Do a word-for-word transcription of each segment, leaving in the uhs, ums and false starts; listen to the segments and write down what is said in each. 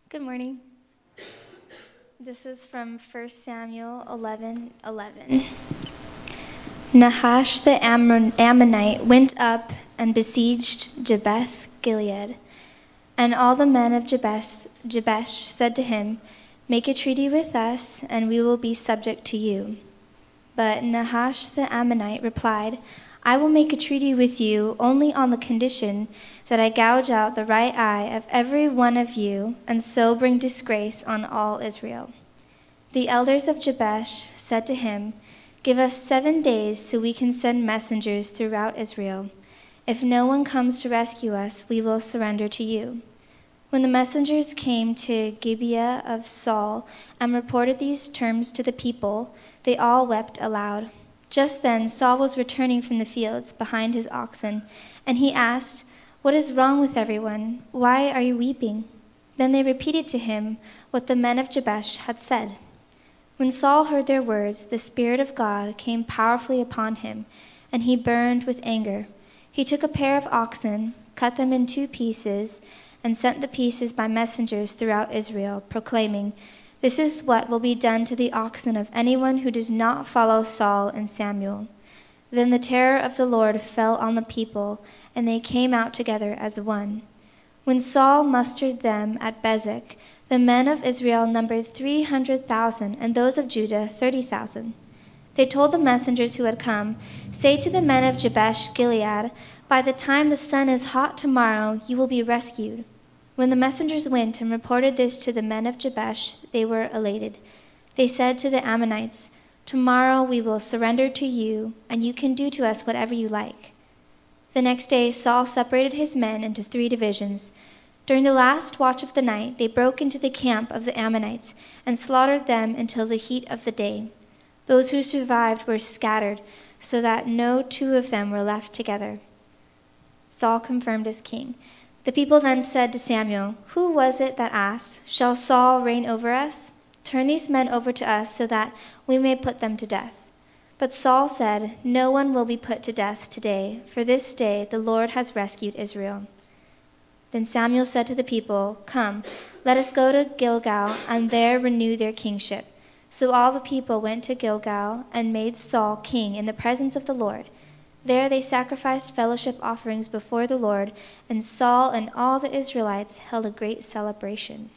Good morning. This is from First Samuel eleven eleven. Nahash the Ammon- Ammonite went up and besieged Jabesh Gilead. And all the men of Jabesh, Jabesh said to him, "Make a treaty with us, and we will be subject to you." But Nahash the Ammonite replied, "I will make a treaty with you only on the condition that I gouge out the right eye of every one of you, and so bring disgrace on all Israel." The elders of Jabesh said to him, "Give us seven days so we can send messengers throughout Israel. If no one comes to rescue us, we will surrender to you." When the messengers came to Gibeah of Saul and reported these terms to the people, they all wept aloud. Just then Saul was returning from the fields behind his oxen, and he asked, "What is wrong with everyone? Why are you weeping?" Then they repeated to him what the men of Jabesh had said. When Saul heard their words, the Spirit of God came powerfully upon him, and he burned with anger. He took a pair of oxen, cut them in two pieces, and sent the pieces by messengers throughout Israel, proclaiming, "This is what will be done to the oxen of anyone who does not follow Saul and Samuel." Then the terror of the Lord fell on the people, and they came out together as one. When Saul mustered them at Bezek, the men of Israel numbered three hundred thousand, and those of Judah thirty thousand. They told the messengers who had come, "Say to the men of Jabesh Gilead, by the time the sun is hot tomorrow, you will be rescued." When the messengers went and reported this to the men of Jabesh, they were elated. They said to the Ammonites, "Tomorrow we will surrender to you, and you can do to us whatever you like." The next day Saul separated his men into three divisions. During the last watch of the night, they broke into the camp of the Ammonites and slaughtered them until the heat of the day. Those who survived were scattered, so that no two of them were left together. Saul confirmed as king. The people then said to Samuel, "Who was it that asked, 'Shall Saul reign over us?' Turn these men over to us so that we may put them to death." But Saul said, "No one will be put to death today, for this day the Lord has rescued Israel." Then Samuel said to the people, "Come, let us go to Gilgal and there renew their kingship." So all the people went to Gilgal and made Saul king in the presence of the Lord. There they sacrificed fellowship offerings before the Lord, and Saul and all the Israelites held a great celebration.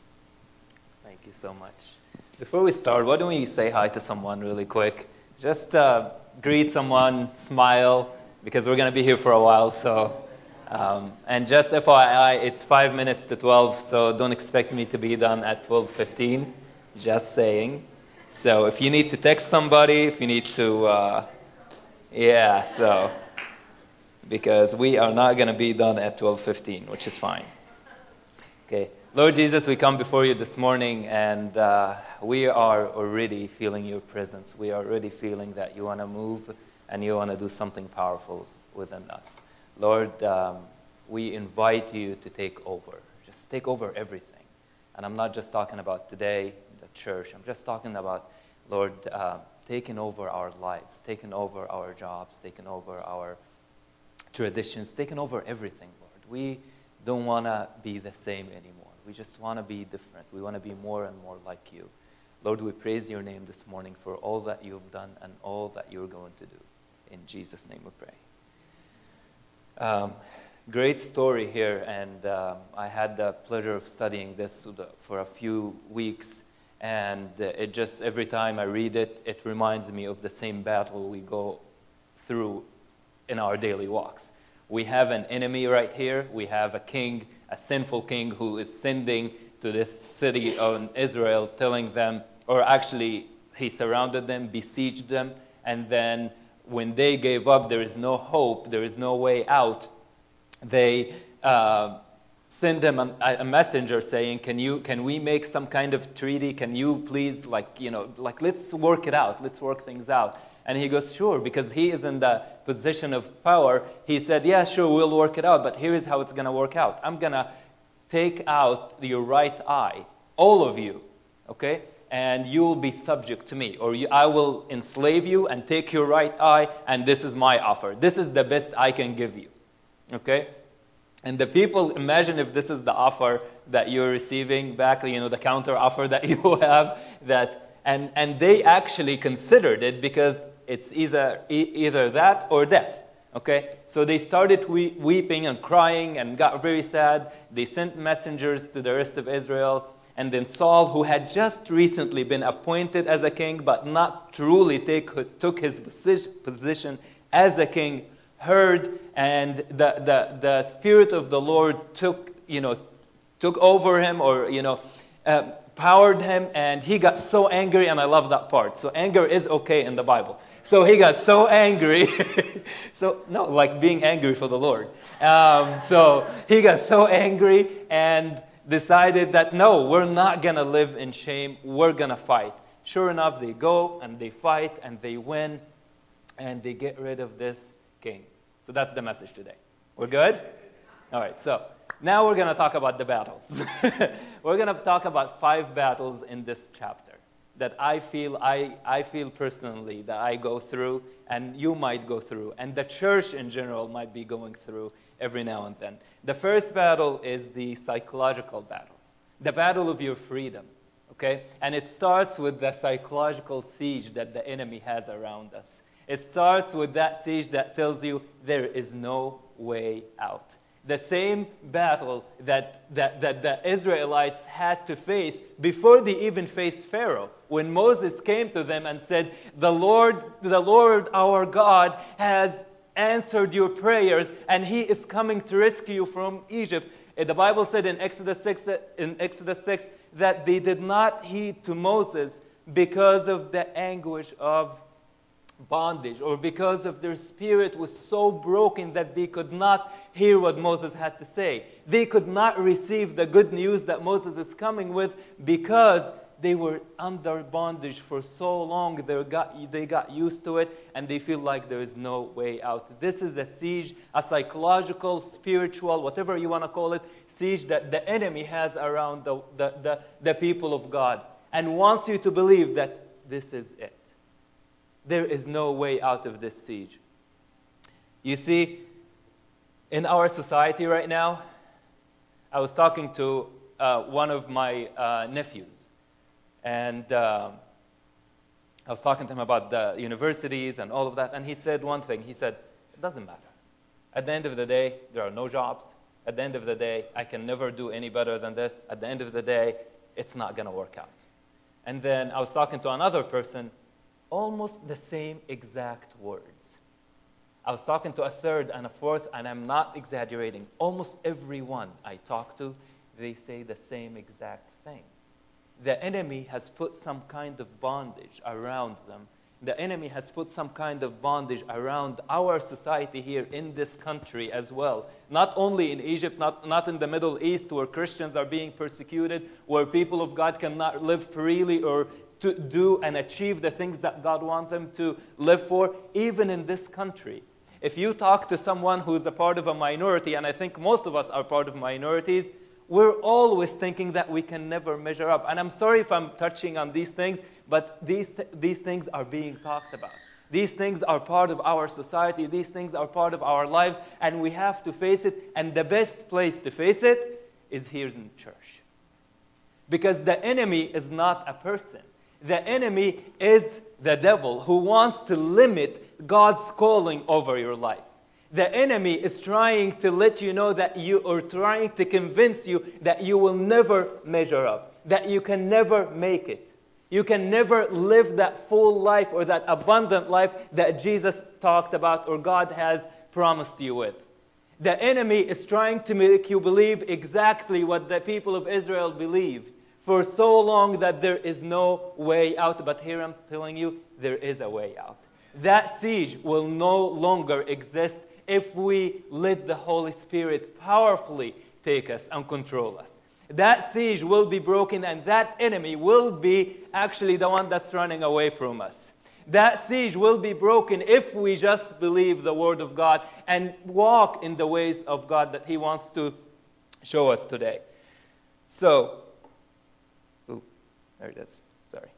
Thank you so much. Before we start, why don't we say hi to someone really quick? Just uh, greet someone, smile, because we're going to be here for a while. So, um, and just F Y I, it's five minutes to twelve, so don't expect me to be done at twelve fifteen. Just saying. So if you need to text somebody, if you need to, uh, yeah, so, because we are not going to be done at twelve fifteen, which is fine. Okay. Lord Jesus, we come before you this morning, and uh, we are already feeling your presence. We are already feeling that you want to move and you want to do something powerful within us. Lord, um, we invite you to take over. Just take over everything. And I'm not just talking about today, the church. I'm just talking about, Lord, uh, taking over our lives, taking over our jobs, taking over our traditions, taking over everything, Lord. We don't want to be the same anymore. We just want to be different. We want to be more and more like you. Lord, we praise your name this morning for all that you've done and all that you're going to do. In Jesus' name we pray. Um, great story here, and um, I had the pleasure of studying this for a few weeks, and it just, every time I read it, it reminds me of the same battle we go through in our daily walks. We have an enemy right here. We have a king, a sinful king who is sending to this city of Israel, telling them, or actually he surrounded them, besieged them, and then when they gave up, there is no hope, there is no way out, they uh, send them a, a messenger saying, can you, can we make some kind of treaty? Can you please, like, you know, like, let's work it out. Let's work things out. And he goes, sure, because he is in the position of power. He said, yeah, sure, we'll work it out, but here's how it's going to work out. I'm going to take out your right eye, all of you, okay? And you will be subject to me, or you, I will enslave you and take your right eye, and this is my offer. This is the best I can give you, okay? And the people, imagine if this is the offer that you're receiving back, you know, the counter offer that you have, that, and, and they actually considered it because it's either, e- either that or death. Okay? So they started we- weeping and crying and got very sad. They sent messengers to the rest of Israel. And then Saul, who had just recently been appointed as a king, but not truly take, took his posi- position as a king, heard, and the, the, the Spirit of the Lord took, you know, took over him, or, you know, uh, powered him, and he got so angry, and I love that part. So anger is okay in the Bible. So he got so angry. so, no, like being angry for the Lord. Um, so he got so angry and decided that, no, we're not going to live in shame. We're going to fight. Sure enough, they go and they fight and they win and they get rid of this king. So that's the message today. We're good? All right, so now we're going to talk about the battles. We're going to talk about five battles in this chapter that I feel I, I feel personally that I go through, and you might go through, and the church in general might be going through every now and then. The first battle is the psychological battle, the battle of your freedom, okay? And it starts with the psychological siege that the enemy has around us. It starts with that siege that tells you there is no way out. The same battle that, that, that the Israelites had to face before they even faced Pharaoh. When Moses came to them and said, the Lord, the Lord our God has answered your prayers, and he is coming to rescue you from Egypt. The Bible said in Exodus six, in Exodus six that they did not heed to Moses because of the anguish of bondage, or because of their spirit was so broken that they could not hear what Moses had to say. They could not receive the good news that Moses is coming with because they were under bondage for so long. They got, they got used to it, and they feel like there is no way out. This is a siege, a psychological, spiritual, whatever you want to call it, siege that the enemy has around the, the, the, the people of God, and wants you to believe that this is it. There is no way out of this siege. You see, in our society right now, I was talking to uh, one of my uh, nephews, and uh, I was talking to him about the universities and all of that, and he said one thing. He said, it doesn't matter. At the end of the day, there are no jobs. At the end of the day, I can never do any better than this. At the end of the day, it's not going to work out. And then I was talking to another person, almost the same exact words. I was talking to a third and a fourth, and I'm not exaggerating. Almost everyone I talk to, they say the same exact thing. The enemy has put some kind of bondage around them. The enemy has put some kind of bondage around our society here in this country as well. Not only in Egypt, not, not in the Middle East, where Christians are being persecuted, where people of God cannot live freely or to do and achieve the things that God wants them to live for, even in this country. If you talk to someone who is a part of a minority, and I think most of us are part of minorities, we're always thinking that we can never measure up. And I'm sorry if I'm touching on these things, but these, th- these things are being talked about. These things are part of our society. These things are part of our lives, and we have to face it. And the best place to face it is here in church. Because the enemy is not a person. The enemy is the devil who wants to limit God's calling over your life. The enemy is trying to let you know that you are trying to convince you that you will never measure up, that you can never make it. You can never live that full life or that abundant life that Jesus talked about or God has promised you with. The enemy is trying to make you believe exactly what the people of Israel believed for so long, that there is no way out. But here I'm telling you, there is a way out. That siege will no longer exist if we let the Holy Spirit powerfully take us and control us. That siege will be broken, and that enemy will be actually the one that's running away from us. That siege will be broken if we just believe the Word of God and walk in the ways of God that He wants to show us today. So, ooh, there it is. Sorry.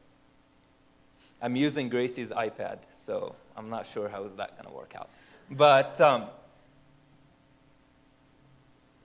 I'm using Gracie's iPad, so I'm not sure how is that going to work out. But um,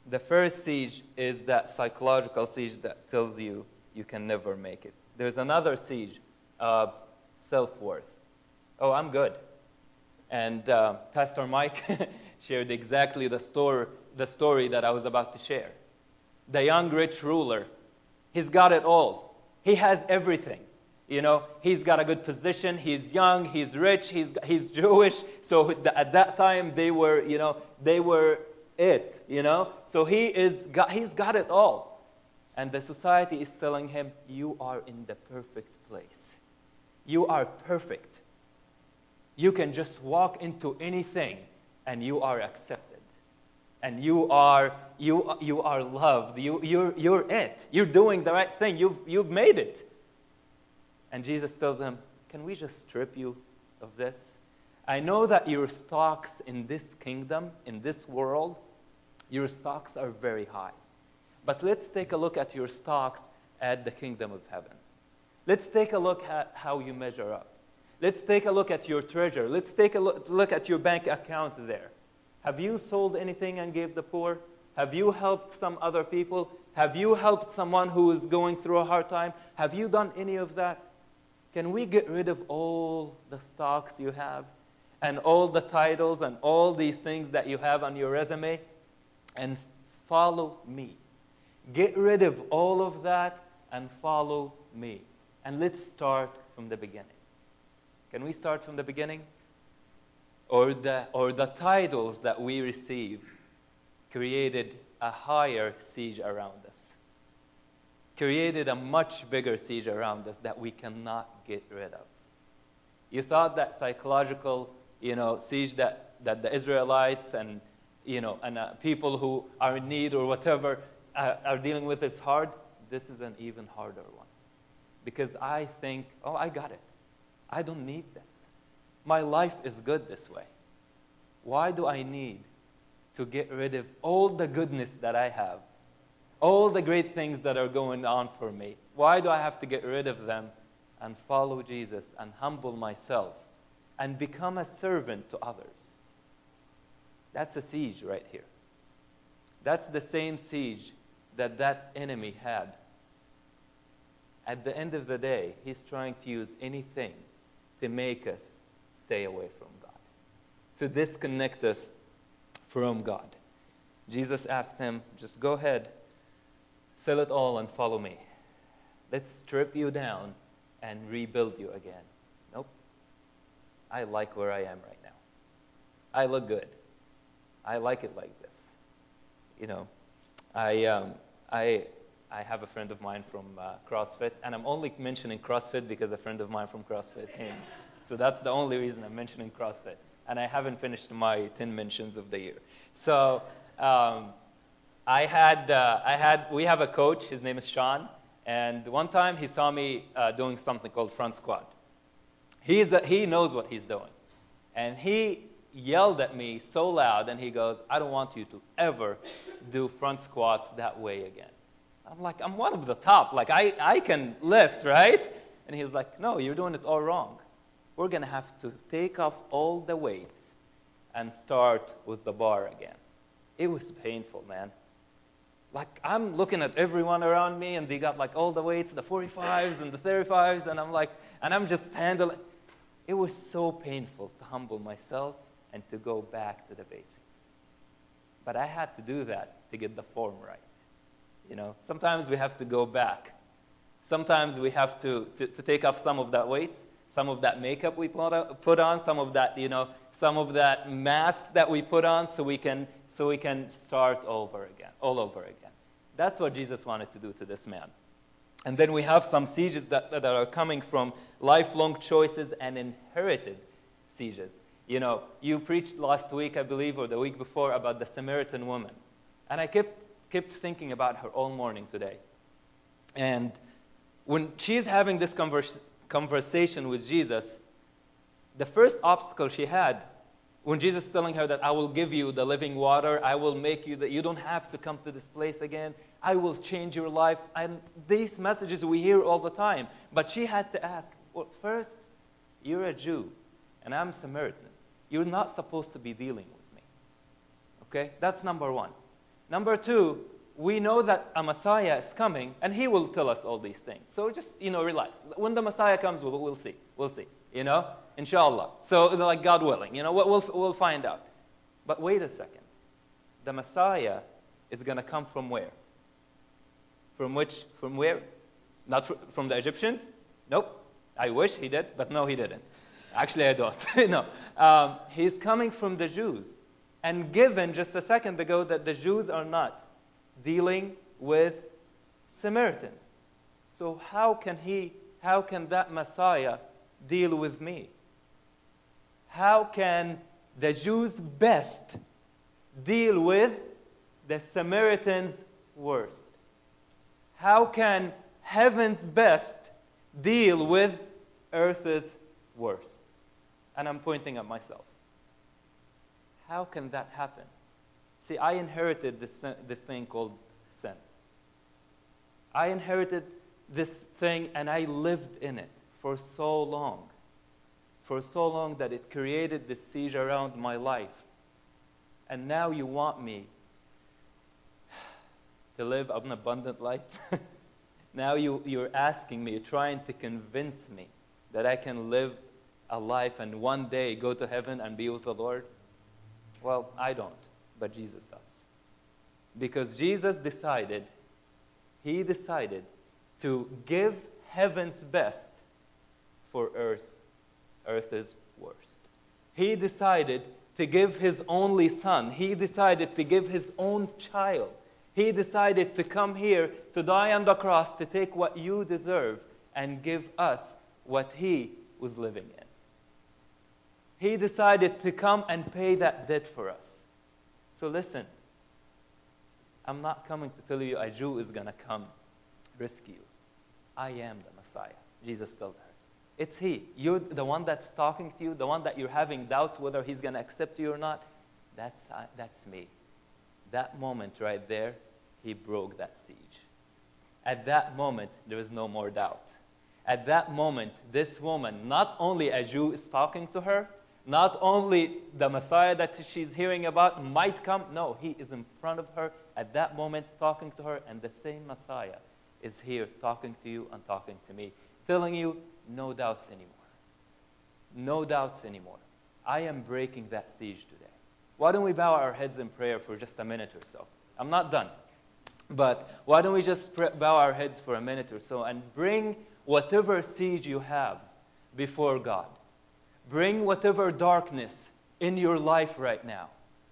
The first siege is that psychological siege that tells you you can never make it. There's another siege of self-worth. Oh, I'm good. And uh, Pastor Mike shared exactly the story, the story that I was about to share. The young rich ruler, he's got it all. He has everything. You know, he's got a good position. He's young. He's rich. He's he's Jewish. So at that time they were, you know, they were it. You know, so he is got, he's got it all. And the society is telling him, you are in the perfect place. You are perfect. You can just walk into anything and you are accepted. And you are you you are loved. You you're you're it. You're doing the right thing. You've you've made it. And Jesus tells him, can we just strip you of this? I know that your stocks in this kingdom, in this world, your stocks are very high. But let's take a look at your stocks at the kingdom of heaven. Let's take a look at how you measure up. Let's take a look at your treasure. Let's take a look, look at your bank account there. Have you sold anything and gave the poor? Have you helped some other people? Have you helped someone who is going through a hard time? Have you done any of that? Can we get rid of all the stocks you have and all the titles and all these things that you have on your resume and follow me? Get rid of all of that and follow me. And let's start from the beginning. Can we start from the beginning? Or the, or the titles that we receive created a higher siege around us. Created a much bigger siege around us that we cannot get rid of. You thought that psychological, you know, siege that, that the Israelites and, you know, and uh, people who are in need or whatever uh, are dealing with is hard. This is an even harder one. Because I think, oh, I got it. I don't need this. My life is good this way. Why do I need to get rid of all the goodness that I have? All the great things that are going on for me. Why do I have to get rid of them and follow Jesus and humble myself and become a servant to others? That's a siege right here. That's the same siege that that enemy had. At the end of the day, he's trying to use anything to make us stay away from God, to disconnect us from God. Jesus asked him, just go ahead, sell it all and follow me. Let's strip you down and rebuild you again. Nope. I like where I am right now. I look good. I like it like this. You know, I um, I I have a friend of mine from uh, CrossFit, and I'm only mentioning CrossFit because a friend of mine from CrossFit came. So that's the only reason I'm mentioning CrossFit. And I haven't finished my ten mentions of the year. So um, I had, uh, I had, we have a coach. His name is Sean. And one time he saw me uh, doing something called front squat. He's a, he knows what he's doing. And he yelled at me so loud, and he goes, I don't want you to ever do front squats that way again. I'm like, I'm one of the top. Like, I, I can lift, right? And he's like, no, you're doing it all wrong. We're going to have to take off all the weights and start with the bar again. It was painful, man. Like, I'm looking at everyone around me, and they got, like, all the weights, the forty-fives and the thirty-fives, and I'm like, and I'm just handling. It was so painful to humble myself and to go back to the basics. But I had to do that to get the form right. You know, sometimes we have to go back. Sometimes we have to, to, to take off some of that weights, some of that makeup we put on, some of that, you know, some of that masks that we put on so we can so we can start over again, all over again. That's what Jesus wanted to do to this man. And then we have some sieges that, that are coming from lifelong choices and inherited sieges. You know, you preached last week, I believe, or the week before, about the Samaritan woman. And I kept kept thinking about her all morning today. And when she's having this converse, conversation with Jesus, the first obstacle she had, when Jesus is telling her that I will give you the living water, I will make you that you don't have to come to this place again, I will change your life. And these messages we hear all the time. But she had to ask, well, first, you're a Jew, and I'm Samaritan. You're not supposed to be dealing with me. Okay? That's number one. Number two, we know that a Messiah is coming, and he will tell us all these things. So just, you know, relax. When the Messiah comes, we'll, we'll see. We'll see. You know, inshallah. So, like, God willing, you know, we'll, we'll find out. But wait a second. The Messiah is going to come from where? From which? From where? Not fr- from the Egyptians? Nope. I wish he did, but no, he didn't. Actually, I don't. no. Um, he's coming from the Jews. And given just a second ago that the Jews are not dealing with Samaritans. So how can he, how can that Messiah deal with me? How can the Jews' best deal with the Samaritans' worst? How can heaven's best deal with earth's worst? And I'm pointing at myself. How can that happen? See, I inherited this, this thing called sin. I inherited this thing and I lived in it for so long. For so long that it created this siege around my life. And now you want me to live an abundant life? Now you, you're asking me, you're trying to convince me that I can live a life and one day go to heaven and be with the Lord? Well, I don't. But Jesus does. Because Jesus decided, he decided to give heaven's best for earth, earth's worst. He decided to give his only son. He decided to give his own child. He decided to come here to die on the cross to take what you deserve and give us what he was living in. He decided to come and pay that debt for us. So listen, I'm not coming to tell you a Jew is going to come rescue you. I am the Messiah, Jesus tells her. It's he. You're the one that's talking to you, the one that you're having doubts whether he's going to accept you or not. That's, uh, that's me. That moment right there, he broke that siege. At that moment, there is no more doubt. At that moment, this woman, not only a Jew is talking to her, not only the Messiah that she's hearing about might come. No, he is in front of her at that moment talking to her. And the same Messiah is here talking to you and talking to me. Telling you, no doubts anymore. No doubts anymore. I am breaking that siege today. Why don't we bow our heads in prayer for just a minute or so? I'm not done. But why don't we just bow our heads for a minute or so and bring whatever siege you have before God. Bring whatever darkness in your life right now.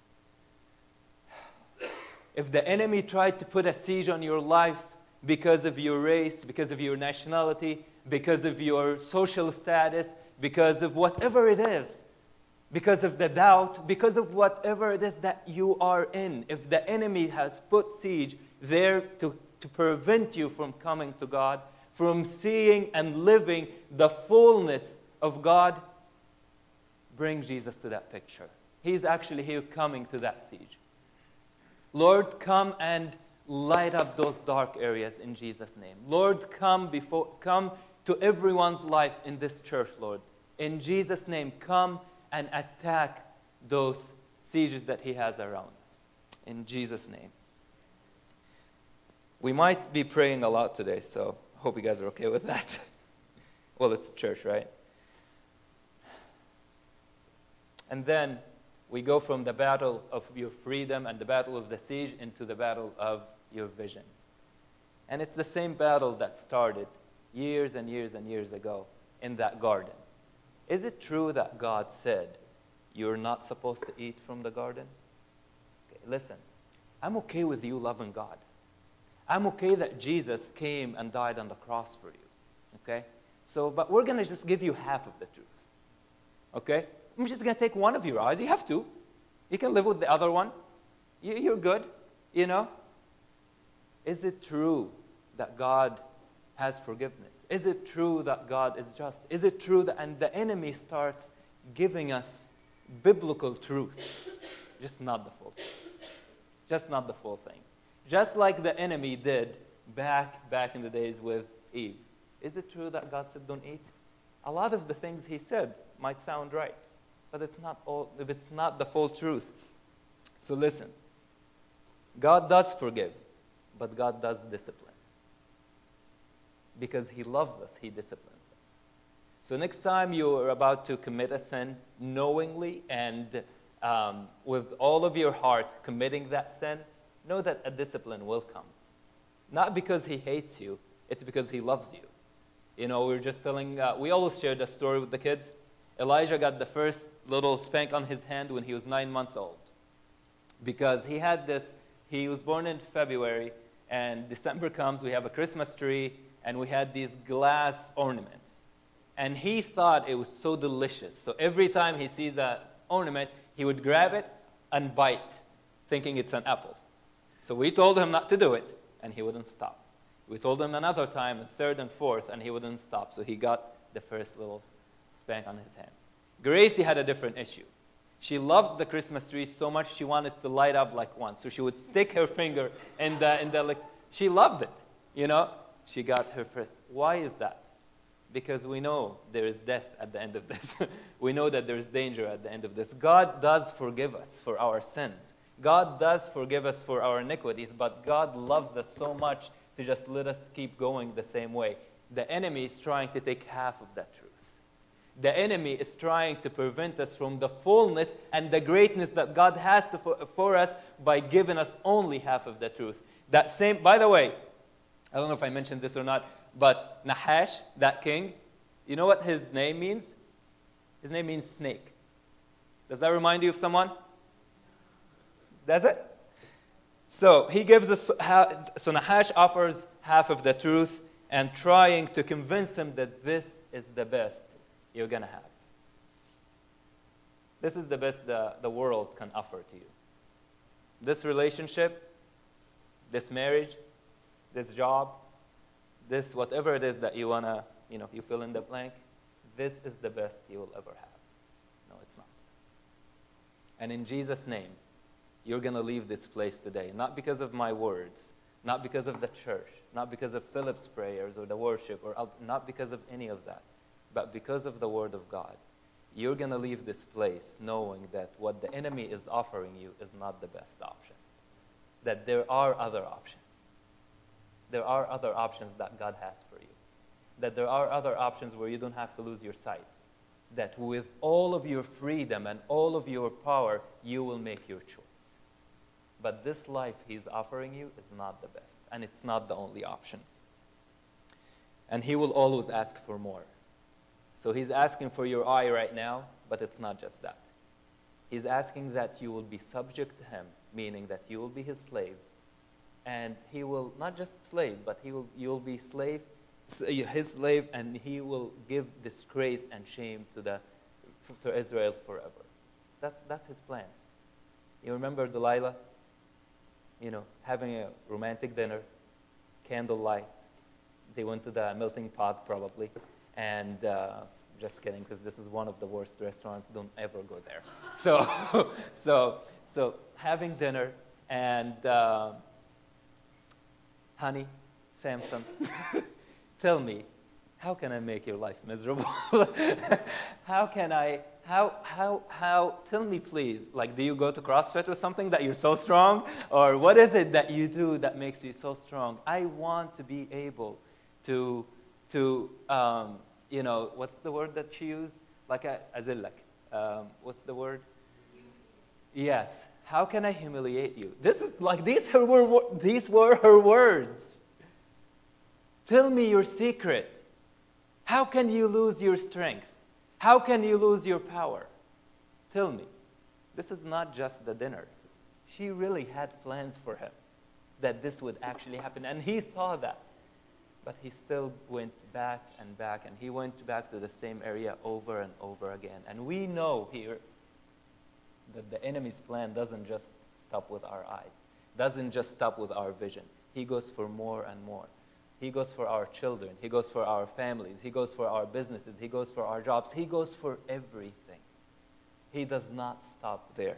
If the enemy tried to put a siege on your life because of your race, because of your nationality, because of your social status, because of whatever it is, because of the doubt, because of whatever it is that you are in, if the enemy has put siege there to, to prevent you from coming to God, from seeing and living the fullness of God, bring Jesus to that picture. He's actually here coming to that siege. Lord, come and light up those dark areas in Jesus' name. Lord, come before, come to everyone's life in this church, Lord. In Jesus' name, come and attack those sieges that he has around us. In Jesus' name. We might be praying a lot today, so hope you guys are okay with that. Well, it's church, right? And then we go from the battle of your freedom and the battle of the siege into the battle of your vision. And it's the same battle that started years and years and years ago in that garden. Is it true that God said you're not supposed to eat from the garden? Okay, listen, I'm okay with you loving God. I'm okay that Jesus came and died on the cross for you. Okay? So, but we're going to just give you half of the truth. Okay? I'm just going to take one of your eyes. You have to. You can live with the other one. You're good. You know? Is it true that God has forgiveness? Is it true that God is just? Is it true that, and the enemy starts giving us biblical truth, just not the full truth. Just not the full thing. Just like the enemy did back, back in the days with Eve. Is it true that God said don't eat? A lot of the things he said might sound right, but it's not all, if it's not the full truth. So listen. God does forgive, but God does discipline. Because He loves us, He disciplines us. So next time you are about to commit a sin knowingly and um, with all of your heart committing that sin, know that a discipline will come. Not because He hates you, it's because He loves you. You know, we were just telling, uh, we always share the story with the kids. Elijah got the first little spank on his hand when he was nine months old. Because he had this, he was born in February, and December comes, we have a Christmas tree, and we had these glass ornaments. And he thought it was so delicious. So every time he sees that ornament, he would grab it and bite, thinking it's an apple. So we told him not to do it, and he wouldn't stop. We told him another time, and third and fourth, and he wouldn't stop. So he got the first little spank on his hand. Gracie had a different issue. She loved the Christmas tree so much she wanted to light up like one. So she would stick her finger in the in the like. She loved it, you know. She got her first. Why is that? Because we know there is death at the end of this. We know that there is danger at the end of this. God does forgive us for our sins. God does forgive us for our iniquities, but God loves us so much to just let us keep going the same way. The enemy is trying to take half of that truth. The enemy is trying to prevent us from the fullness and the greatness that God has to, for, for us by giving us only half of the truth. That same, by the way, I don't know if I mentioned this or not, but Nahash, that king, you know what his name means? His name means snake. Does that remind you of someone? Does it? So he gives us, so Nahash offers half of the truth and trying to convince him that this is the best you're going to have. This is the best the, the world can offer to you. This relationship, this marriage, this job, this whatever it is that you want to, you know, you fill in the blank, this is the best you will ever have. No, it's not. And in Jesus' name, you're going to leave this place today, not because of my words, not because of the church, not because of Philip's prayers or the worship, or not because of any of that, but because of the Word of God. You're going to leave this place knowing that what the enemy is offering you is not the best option. That there are other options. There are other options that God has for you. That there are other options where you don't have to lose your sight. That with all of your freedom and all of your power, you will make your choice. But this life He's offering you is not the best. And it's not the only option. And He will always ask for more. So He's asking for your eye right now, but it's not just that. He's asking that you will be subject to Him, meaning that you will be His slave. And He will, not just slave, but He will, you will be slave, His slave, and He will give disgrace and shame to the to Israel forever. That's that's His plan. You remember Delilah? You know, having a romantic dinner, candlelight. They went to the melting pot probably. And uh, just kidding, because this is one of the worst restaurants. Don't ever go there. So, so, so having dinner and uh, honey, Samson, tell me, how can I make your life miserable? How can I? How how how? Tell me, please. Like, do you go to CrossFit or something that you're so strong, or what is it that you do that makes you so strong? I want to be able to. to, um, you know, what's the word that she used? Like a azillak. Um, what's the word? Yes. How can I humiliate you? This is like these were these were her words. Tell me your secret. How can you lose your strength? How can you lose your power? Tell me. This is not just the dinner. She really had plans for him that this would actually happen, and he saw that. But he still went back and back, and he went back to the same area over and over again. And we know here that the enemy's plan doesn't just stop with our eyes, doesn't just stop with our vision. He goes for more and more. He goes for our children. He goes for our families. He goes for our businesses. He goes for our jobs. He goes for everything. He does not stop there.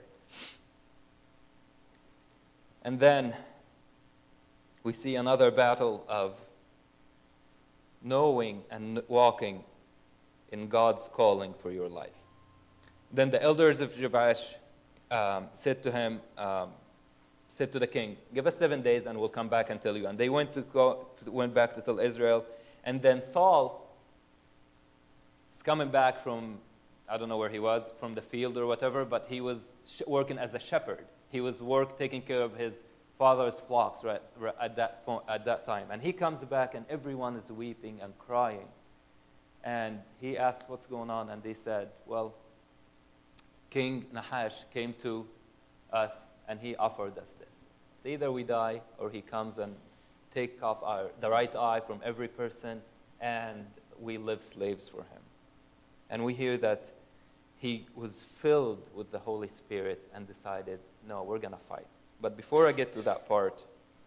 And then we see another battle of knowing and walking in God's calling for your life. Then the elders of Jabesh um, said to him, um, said to the king, give us seven days and we'll come back and tell you. And they went to go, to, went back to tell Israel. And then Saul is coming back from, I don't know where he was, from the field or whatever, but he was sh- working as a shepherd. He was work taking care of his father's flocks right, right at that point, at that time. And he comes back and everyone is weeping and crying. And he asked what's going on, and they said, well, King Nahash came to us and he offered us this. It's either we die or he comes and take off our, the right eye from every person and we live slaves for him. And we hear that he was filled with the Holy Spirit and decided, no, we're going to fight. But before I get to that part,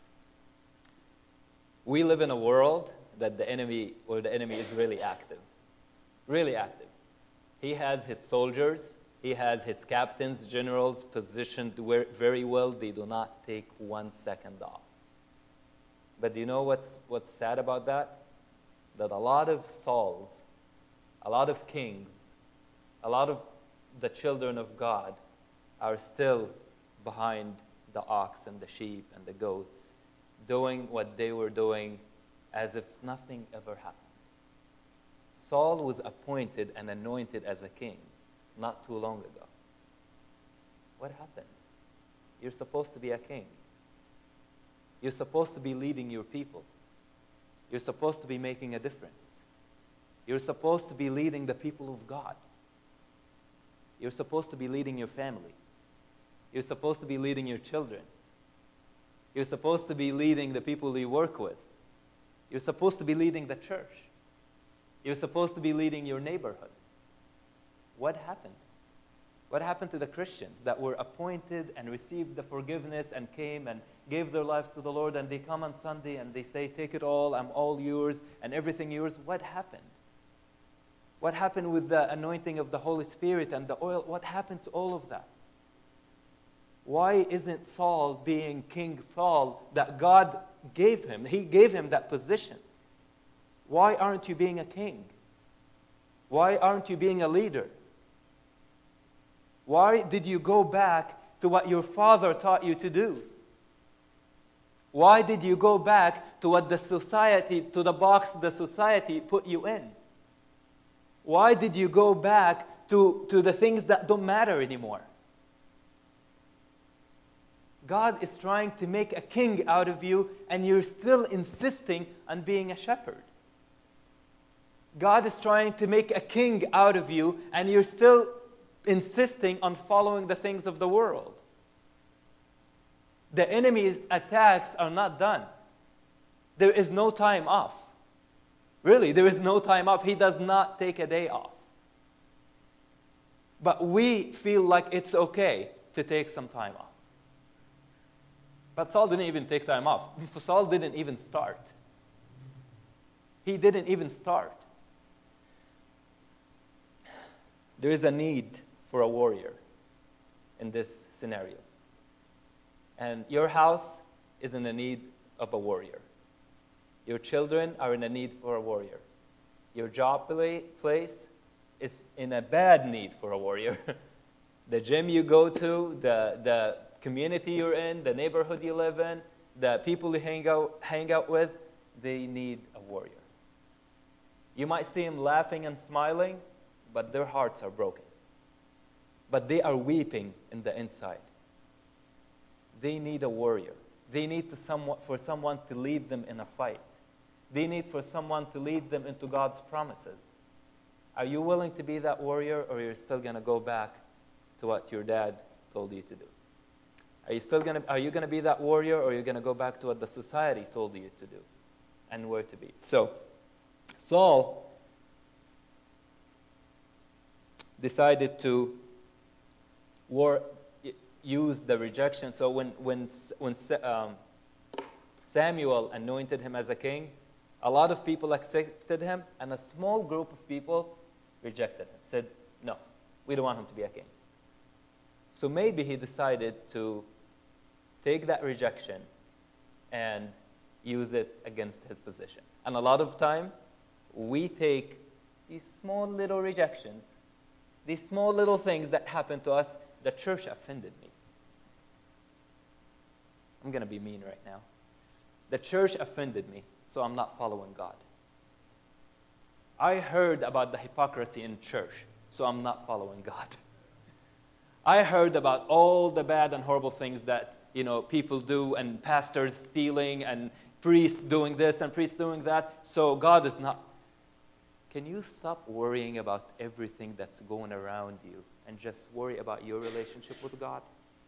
we live in a world that the enemy, or the enemy is really active. Really active. He has his soldiers, he has his captains, generals positioned very well. They do not take one second off. But do you know what's what's sad about that? That a lot of Sauls, a lot of kings, a lot of the children of God are still behind the ox and the sheep and the goats, doing what they were doing as if nothing ever happened. Saul was appointed and anointed as a king not too long ago. What happened? You're supposed to be a king. You're supposed to be leading your people. You're supposed to be making a difference. You're supposed to be leading the people of God. You're supposed to be leading your family. You're supposed to be leading your children. You're supposed to be leading the people you work with. You're supposed to be leading the church. You're supposed to be leading your neighborhood. What happened? What happened to the Christians that were appointed and received the forgiveness and came and gave their lives to the Lord, and they come on Sunday and they say, take it all, I'm all yours and everything yours? What happened? What happened with the anointing of the Holy Spirit and the oil? What happened to all of that? Why isn't Saul being King Saul that God gave him? He gave him that position. Why aren't you being a king? Why aren't you being a leader? Why did you go back to what your father taught you to do? Why did you go back to what the society, to the box the society put you in? Why did you go back to, to the things that don't matter anymore? God is trying to make a king out of you, and you're still insisting on being a shepherd. God is trying to make a king out of you, and you're still insisting on following the things of the world. The enemy's attacks are not done. There is no time off. Really, there is no time off. He does not take a day off. But we feel like it's okay to take some time off. But Saul didn't even take time off. Saul didn't even start. He didn't even start. There is a need for a warrior in this scenario. And your house is in the need of a warrior. Your children are in a need for a warrior. Your job place is in a bad need for a warrior. The gym you go to, the, the community you're in, the neighborhood you live in, the people you hang out, hang out with, they need a warrior. You might see them laughing and smiling, but their hearts are broken. But they are weeping in the inside. They need a warrior. They need to somewhat, for someone to lead them in a fight. They need for someone to lead them into God's promises. Are you willing to be that warrior, or you're still going to go back to what your dad told you to do? Are you still going to, are you going to be that warrior, or are you going to go back to what the society told you to do and where to be? So, Saul decided to war, use the rejection. So when when when um, Samuel anointed him as a king, a lot of people accepted him, and a small group of people rejected him. Said, "No, we don't want him to be a king." So maybe he decided to take that rejection and use it against his position. And a lot of time, we take these small little rejections, these small little things that happen to us. The church offended me. I'm going to be mean right now. The church offended me, so I'm not following God. I heard about the hypocrisy in church, so I'm not following God. I heard about all the bad and horrible things that, you know, people do, and pastors stealing, and priests doing this and priests doing that, so God is not. Can you stop worrying about everything that's going around you and just worry about your relationship with God?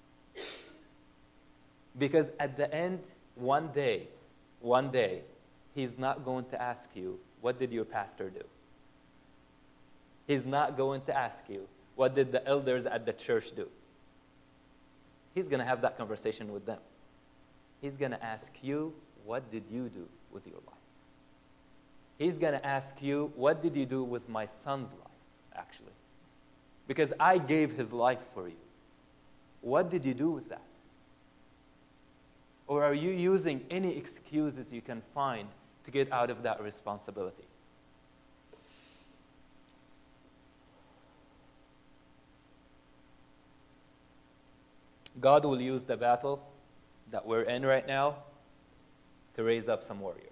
Because at the end, one day, one day, He's not going to ask you, what did your pastor do? He's not going to ask you, what did the elders at the church do? He's going to have that conversation with them. He's going to ask you, what did you do with your life? He's going to ask you, what did you do with my son's life, actually? Because I gave his life for you. What did you do with that? Or are you using any excuses you can find to get out of that responsibility? God will use the battle that we're in right now to raise up some warriors.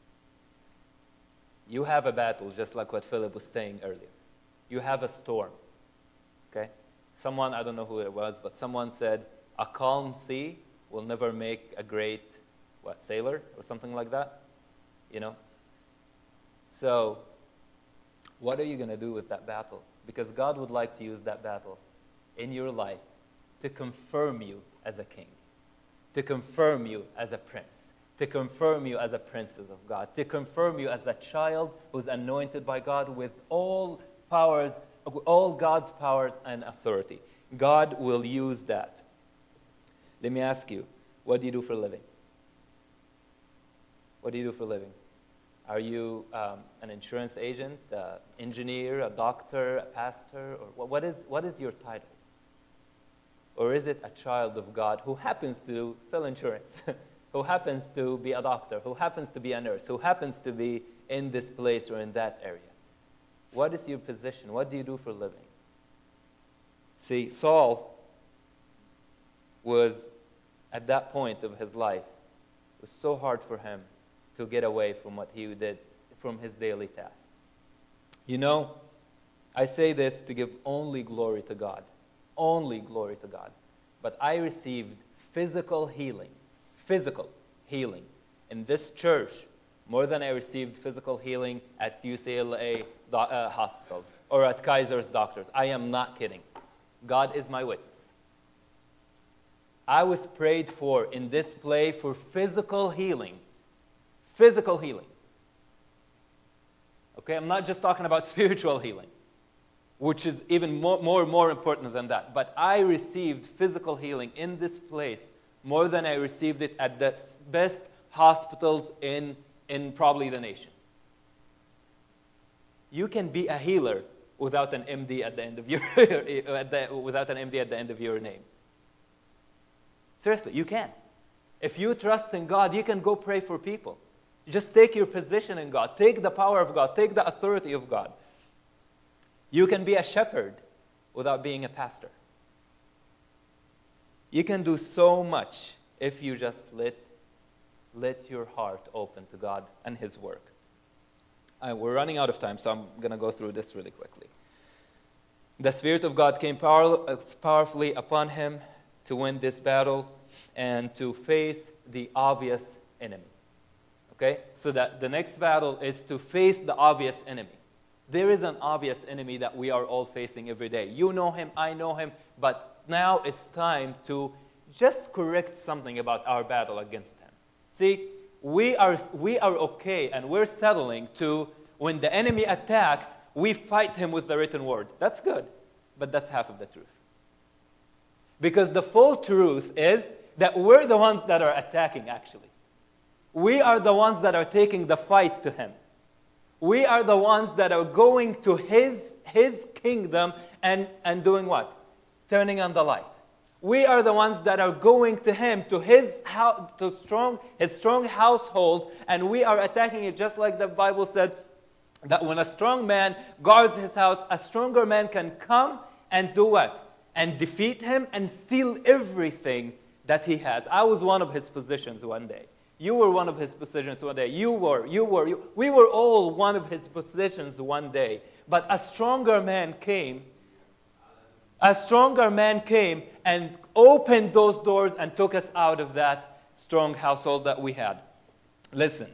You have a battle, just like what Philip was saying earlier. You have a storm. Okay? Someone, I don't know who it was, but someone said, a calm sea will never make a great, what, sailor or something like that? You know? So, what are you going to do with that battle? Because God would like to use that battle in your life to confirm you as a king, to confirm you as a prince, to confirm you as a princess of God, to confirm you as a child who's anointed by God with all powers, all God's powers and authority. God will use that. Let me ask you, what do you do for a living? What do you do for a living? Are you um, an insurance agent, an engineer, a doctor, a pastor? Or what is, what is your title? Or is it a child of God who happens to sell insurance, who happens to be a doctor, who happens to be a nurse, who happens to be in this place or in that area? What is your position? What do you do for a living? See, Saul was, at that point of his life, it was so hard for him to get away from what he did, from his daily tasks. You know, I say this to give only glory to God. Only glory to God. But I received physical healing, physical healing in this church more than I received physical healing at U C L A do- uh, hospitals or at Kaiser's doctors. I am not kidding. God is my witness. I was prayed for in this place for physical healing. Physical healing. Okay, I'm not just talking about spiritual healing, which is even more, more, more important than that. But I received physical healing in this place more than I received it at the best hospitals in, in probably the nation. You can be a healer without an M D at the end of your at the, without an M D at the end of your name. Seriously, you can. If you trust in God, you can go pray for people. Just take your position in God. Take the power of God. Take the authority of God. You can be a shepherd without being a pastor. You can do so much if you just let, let your heart open to God and His work. Uh, we're running out of time, so I'm going to go through this really quickly. The Spirit of God came power, uh, powerfully upon him to win this battle and to face the obvious enemy. Okay? So that the next battle is to face the obvious enemy. There is an obvious enemy that we are all facing every day. You know him, I know him, but now it's time to just correct something about our battle against him. See, we are we are okay and we're settling to when the enemy attacks, we fight him with the written word. That's good, but that's half of the truth. Because the full truth is that we're the ones that are attacking, actually. We are the ones that are taking the fight to him. We are the ones that are going to his, his kingdom and, and doing what? Turning on the light. We are the ones that are going to him, to his how, to strong, his strong households, and we are attacking it just like the Bible said, that when a strong man guards his house, a stronger man can come and do what? And defeat him and steal everything that he has. I was one of his positions one day. You were one of his positions one day. You were, you were, you, we were all one of his positions one day. But a stronger man came, a stronger man came and opened those doors and took us out of that strong household that we had. Listen.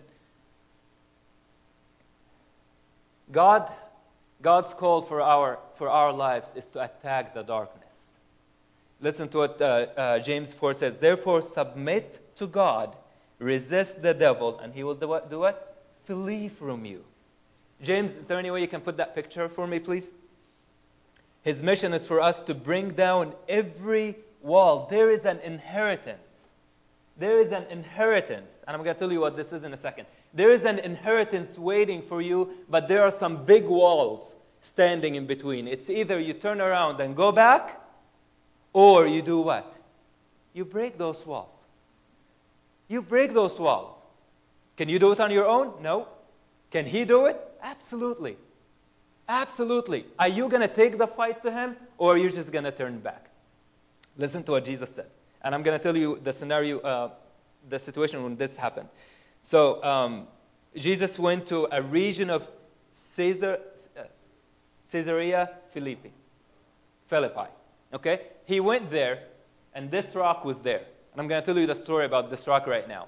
God, God's call for our, for our lives is to attack the darkness. Listen to what uh, uh, James four says. Therefore, submit to God, resist the devil, and he will do what? Do what? Flee from you. James, is there any way you can put that picture for me, please? His mission is for us to bring down every wall. There is an inheritance. There is an inheritance. And I'm going to tell you what this is in a second. There is an inheritance waiting for you, but there are some big walls standing in between. It's either you turn around and go back, or you do what? You break those walls. You break those walls. Can you do it on your own? No. Can he do it? Absolutely. Absolutely. Are you going to take the fight to him, or are you just going to turn back? Listen to what Jesus said. And I'm going to tell you the scenario, uh, the situation when this happened. So um, Jesus went to a region of Caesar, uh, Caesarea Philippi. Philippi. Okay? He went there, and this rock was there. And I'm going to tell you the story about this rock right now.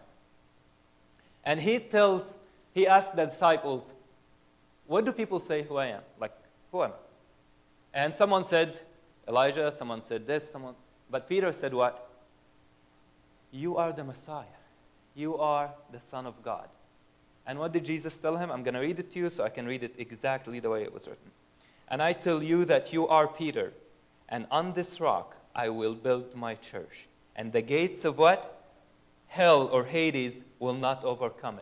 And he tells, he asked the disciples, what do people say who I am? Like, who am I? And someone said Elijah, someone said this, someone. But Peter said what? You are the Messiah. You are the Son of God. And what did Jesus tell him? I'm going to read it to you so I can read it exactly the way it was written. And I tell you that you are Peter, and on this rock I will build my church. And the gates of what? Hell or Hades will not overcome it.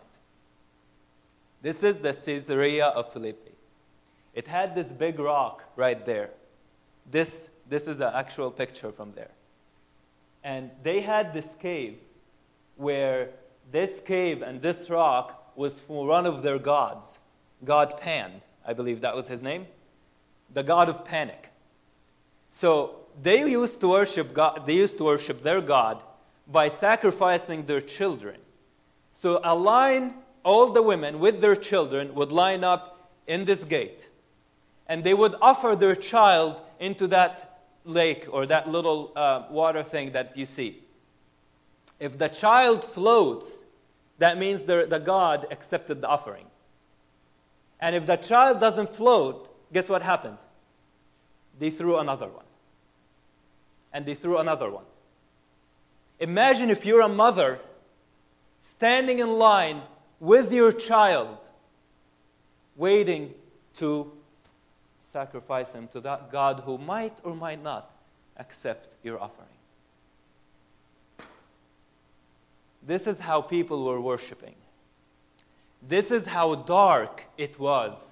This is the Caesarea of Philippi. It had this big rock right there. This, this is an actual picture from there. And they had this cave where this cave and this rock was for one of their gods. God Pan, I believe that was his name. The god of panic. So they used to worship God, they used to worship their god by sacrificing their children. So a line, all the women with their children would line up in this gate. And they would offer their child into that lake or that little uh, water thing that you see. If the child floats, that means the, the God accepted the offering. And if the child doesn't float, guess what happens? They threw another one. And they threw another one. Imagine if you're a mother standing in line with your child, waiting to sacrifice him to that God who might or might not accept your offering. This is how people were worshiping. This is how dark it was.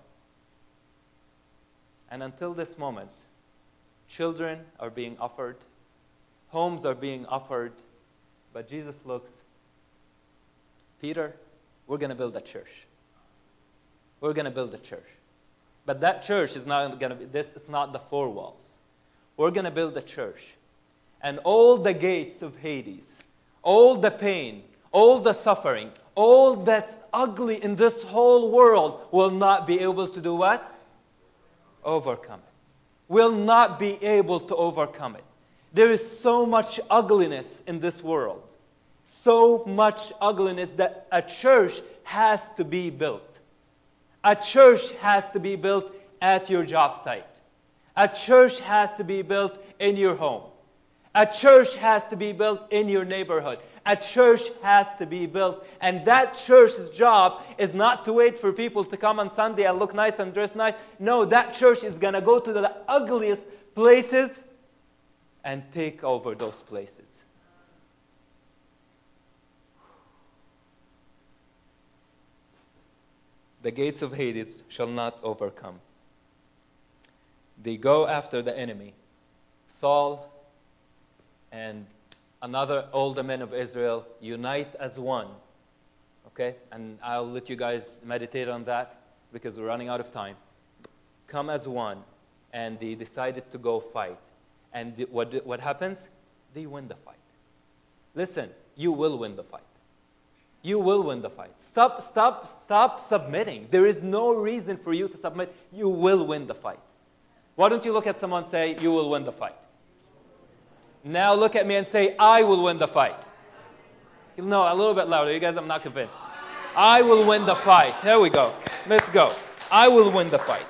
And until this moment, children are being offered, homes are being offered, but Jesus looks, Peter, we're going to build a church. We're going to build a church. But that church is not going to be this, it's not the four walls. We're going to build a church. And all the gates of Hades, all the pain, all the suffering, all that's ugly in this whole world will not be able to do what? Overcome it. Will not be able to overcome it. There is so much ugliness in this world. So much ugliness that a church has to be built. A church has to be built at your job site. A church has to be built in your home. A church has to be built in your neighborhood. A church has to be built. And that church's job is not to wait for people to come on Sunday and look nice and dress nice. No, that church is going to go to the ugliest places and take over those places. The gates of Hades shall not overcome. They go after the enemy. Saul and another older men of Israel unite as one. Okay? And I'll let you guys meditate on that because we're running out of time. Come as one, and they decided to go fight. And what what happens? They win the fight. Listen, you will win the fight. You will win the fight. Stop, stop, stop submitting. There is no reason for you to submit. You will win the fight. Why don't you look at someone and say, you will win the fight? Now look at me and say, I will win the fight. No, a little bit louder. You guys, I'm not convinced. I will win the fight. Here we go. Let's go. I will win the fight.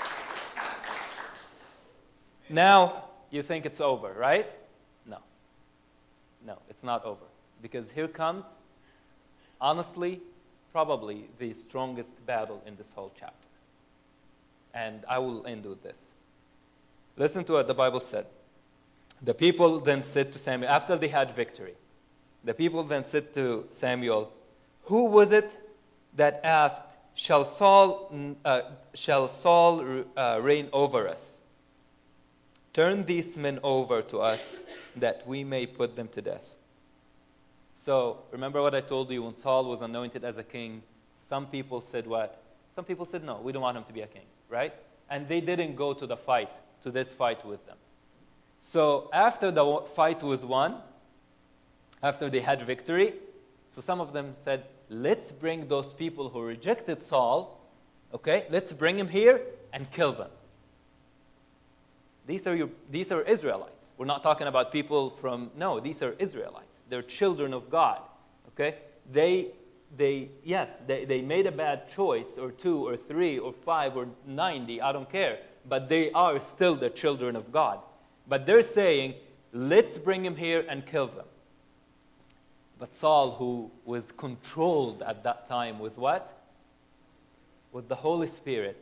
Now you think it's over, right? No. No, it's not over. Because here comes, honestly, probably the strongest battle in this whole chapter. And I will end with this. Listen to what the Bible said. The people then said to Samuel, after they had victory, the people then said to Samuel, who was it that asked, shall Saul, uh, shall Saul uh, reign over us? Turn these men over to us that we may put them to death. So, remember what I told you when Saul was anointed as a king? Some people said what? Some people said, no, we don't want him to be a king, right? And they didn't go to the fight, to this fight with them. So, after the fight was won, after they had victory, so some of them said, let's bring those people who rejected Saul, okay, let's bring him here and kill them. These are your, these are Israelites. We're not talking about people from, no, these are Israelites. They're children of God, okay? They, they yes, they, they made a bad choice, or two, or three, or five, or ninety, I don't care. But they are still the children of God. But they're saying, let's bring him here and kill them. But Saul, who was controlled at that time with what? With the Holy Spirit.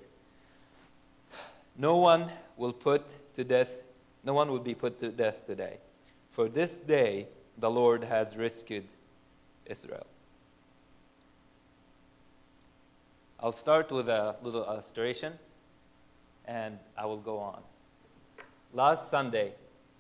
No one will put to death, no one will be put to death today. For this day the Lord has rescued Israel. I'll start with a little illustration, and I will go on. Last Sunday,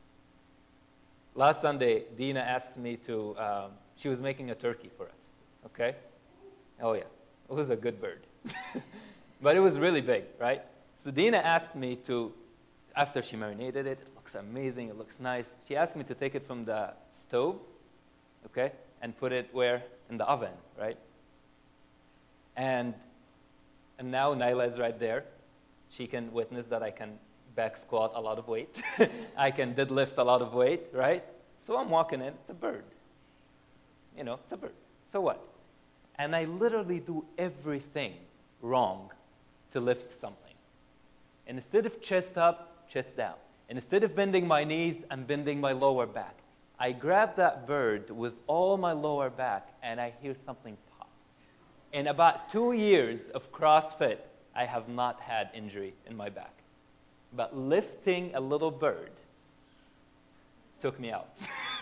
last Sunday, Dina asked me to, um, she was making a turkey for us, okay? Oh yeah, it was a good bird. But it was really big, right? So Dina asked me to, after she marinated it, it looks amazing, it looks nice. She asked me to take it from the stove, okay, and put it where? In the oven, right? And and now Naila is right there. She can witness that I can back squat a lot of weight. I can deadlift a lot of weight, right? So I'm walking in, it's a bird. You know, it's a bird. So what? And I literally do everything wrong to lift something. And instead of chest up, chest down. And instead of bending my knees, I'm bending my lower back. I grab that bird with all my lower back, and I hear something pop. In about two years of CrossFit, I have not had injury in my back. But lifting a little bird took me out.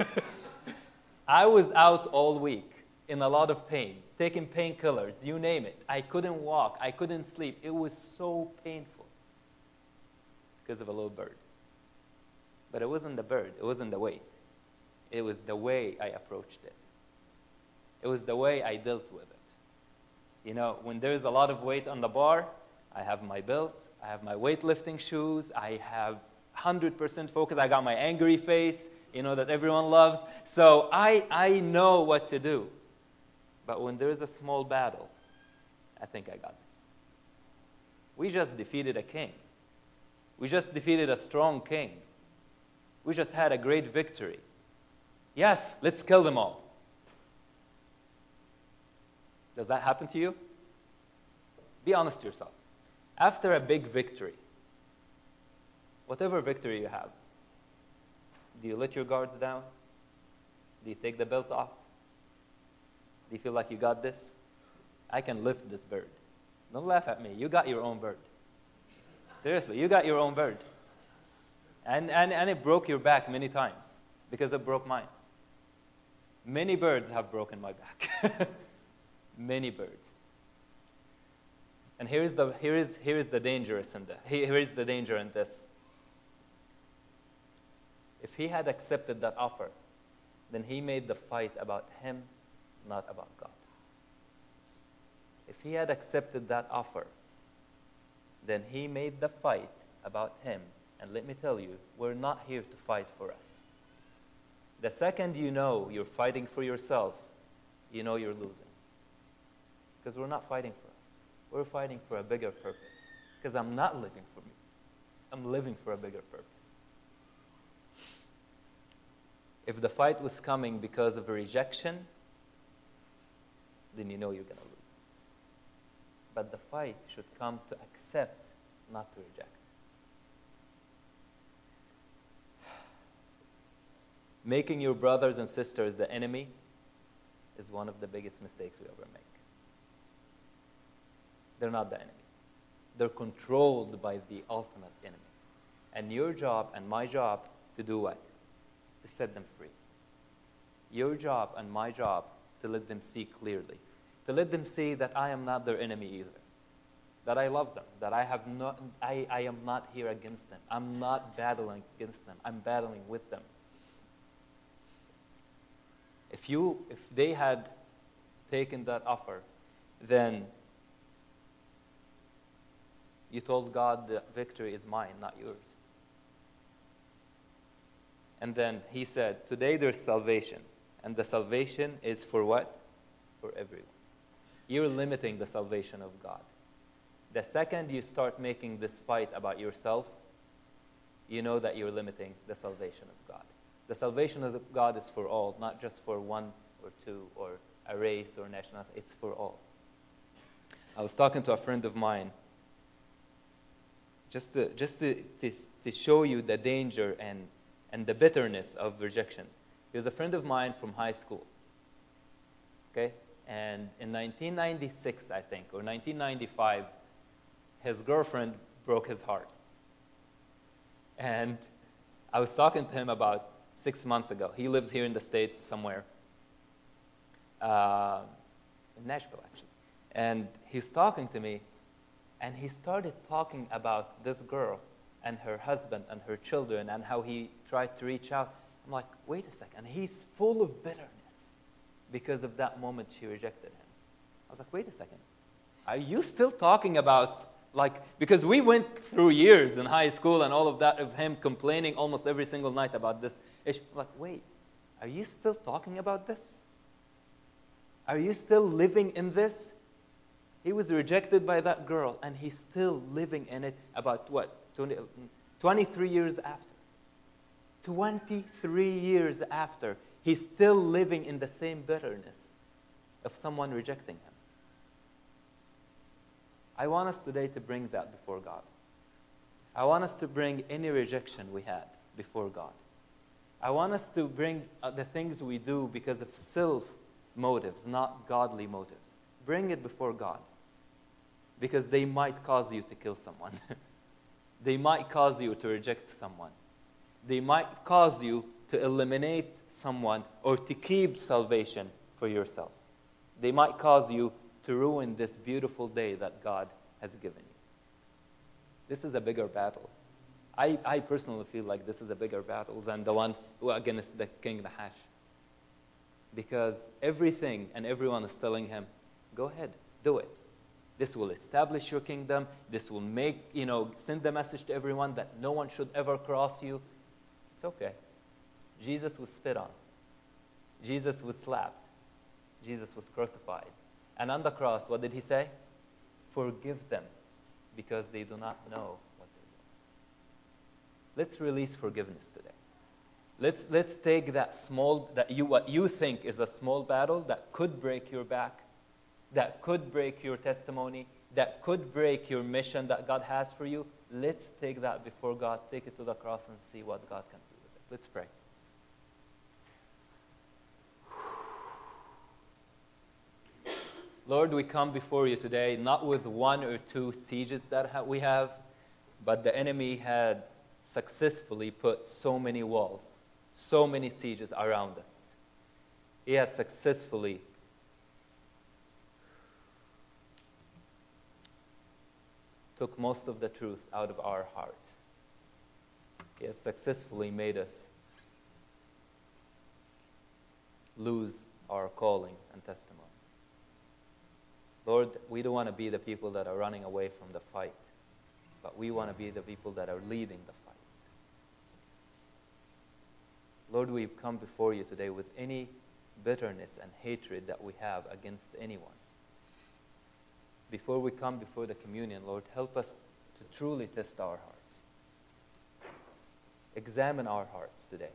I was out all week in a lot of pain, taking painkillers, you name it. I couldn't walk. I couldn't sleep. It was so painful because of a little bird. But it wasn't the bird. It wasn't the weight. It was the way I approached it. It was the way I dealt with it. You know, when there's a lot of weight on the bar, I have my belt. I have my weightlifting shoes. I have one hundred percent focus. I got my angry face, you know, that everyone loves. So I, I know what to do. But when there's a small battle, I think I got this. We just defeated a king. We just defeated a strong king. We just had a great victory. Yes, let's kill them all. Does that happen to you? Be honest to yourself. After a big victory, whatever victory you have, do you let your guards down? Do you take the belt off? Do you feel like you got this? I can lift this bird. Don't laugh at me. You got your own bird. Seriously, you got your own bird. And, and, and it broke your back many times because it broke mine. Many birds have broken my back. Many birds. And here is the here is here is the dangerous in the here is the danger in this. If he had accepted that offer, then he made the fight about him, not about God. If he had accepted that offer, then he made the fight about him. And let me tell you, we're not here to fight for us. The second you know you're fighting for yourself, you know you're losing. Because we're not fighting for us. We're fighting for a bigger purpose. Because I'm not living for me. I'm living for a bigger purpose. If the fight was coming because of rejection, then you know you're going to lose. But the fight should come to accept, not to reject. Making your brothers and sisters the enemy is one of the biggest mistakes we ever make. They're not the enemy. They're controlled by the ultimate enemy. And your job and my job to do what? To set them free. Your job and my job to let them see clearly. To let them see that I am not their enemy either. That I love them. That I have not I, I am not here against them. I'm not battling against them. I'm battling with them. If you if they had taken that offer, then you told God the victory is mine, not yours. And then he said, today there's salvation. And the salvation is for what? For everyone. You're limiting the salvation of God. The second you start making this fight about yourself, you know that you're limiting the salvation of God. The salvation of God is for all, not just for one or two or a race or nationality. It's for all. I was talking to a friend of mine just to, just to, to, to show you the danger and, and the bitterness of rejection. He was a friend of mine from high school. Okay? And in nineteen ninety-six, I think, or nineteen ninety-five, his girlfriend broke his heart. And I was talking to him about six months ago. He lives here in the States somewhere. Uh, in Nashville, actually. And he's talking to me, and he started talking about this girl and her husband and her children and how he tried to reach out. I'm like, wait a second. He's full of bitterness because of that moment she rejected him. I was like, wait a second. Are you still talking about, like, because we went through years in high school and all of that of him complaining almost every single night about this issue. I'm like, wait, are you still talking about this? Are you still living in this? He was rejected by that girl, and he's still living in it about what? twenty, twenty-three years after. twenty-three years after, he's still living in the same bitterness of someone rejecting him. I want us today to bring that before God. I want us to bring any rejection we had before God. I want us to bring the things we do because of self motives, not godly motives. Bring it before God. Because they might cause you to kill someone. They might cause you to reject someone. They might cause you to eliminate someone or to keep salvation for yourself. They might cause you to ruin this beautiful day that God has given you. This is a bigger battle. I, I personally feel like this is a bigger battle than the one against the King Nahash. Because everything and everyone is telling him, go ahead, do it. This will establish your kingdom. This will make, you know, send the message to everyone that no one should ever cross you. It's okay. Jesus was spit on. Jesus was slapped. Jesus was crucified. And on the cross, what did he say? Forgive them because they do not know what they're doing. Let's release forgiveness today. Let's let's take that small, that you what you think is a small battle that could break your back, that could break your testimony, that could break your mission that God has for you. Let's take that before God, take it to the cross and see what God can do with it. Let's pray. Lord, we come before you today not with one or two sieges that ha- we have, but the enemy had successfully put so many walls, so many sieges around us. He had successfully took most of the truth out of our hearts. He has successfully made us lose our calling and testimony. Lord, we don't want to be the people that are running away from the fight, but we want to be the people that are leading the fight. Lord, we come before you today with any bitterness and hatred that we have against anyone. Before we come before the communion, Lord, help us to truly test our hearts. Examine our hearts today.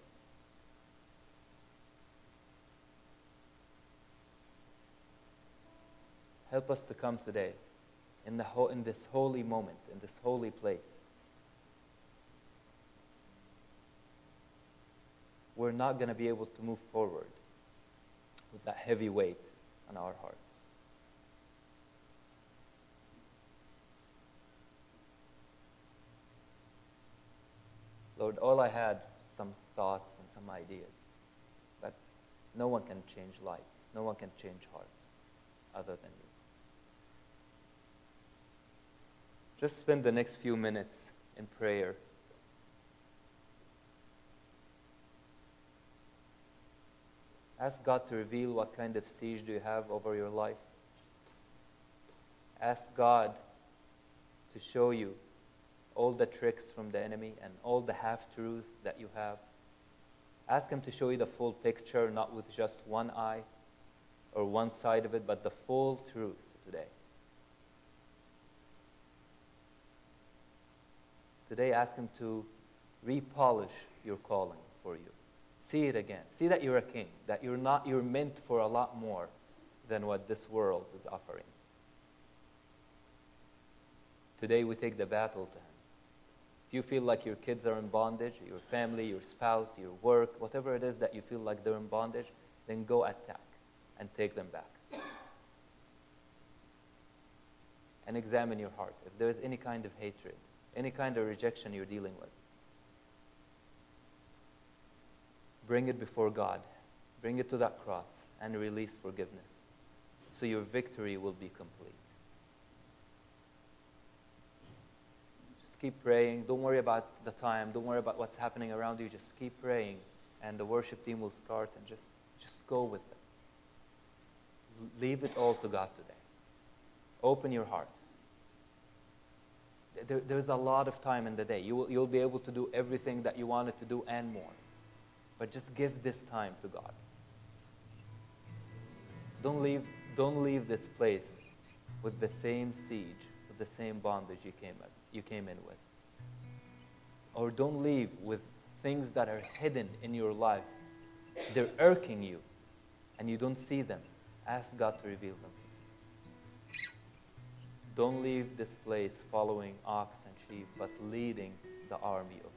Help us to come today in the ho- in this holy moment, in this holy place. We're not going to be able to move forward with that heavy weight on our hearts. Lord, all I had was some thoughts and some ideas, but no one can change lives. No one can change hearts other than you. Just spend the next few minutes in prayer. Ask God to reveal what kind of siege do you have over your life. Ask God to show you all the tricks from the enemy and all the half-truth that you have. Ask Him to show you the full picture, not with just one eye or one side of it, but the full truth today. Today, ask Him to repolish your calling for you. See it again. See that you're a king, that you're not you're meant for a lot more than what this world is offering. Today we take the battle to Him. If you feel like your kids are in bondage, your family, your spouse, your work, whatever it is that you feel like they're in bondage, then go attack and take them back. And examine your heart. If there's any kind of hatred, any kind of rejection you're dealing with, bring it before God. Bring it to that cross and release forgiveness, so your victory will be complete. Just keep praying. Don't worry about the time. Don't worry about what's happening around you. Just keep praying, and the worship team will start, and just, just go with them. Leave it all to God today. Open your heart. There, there's a lot of time in the day. You will, you'll be able to do everything that you wanted to do and more. But just give this time to God. Don't leave, don't leave this place with the same siege, with the same bondage you came, at, you came in with. Or don't leave with things that are hidden in your life. They're irking you, and you don't see them. Ask God to reveal them. Don't leave this place following ox and sheep, but leading the army of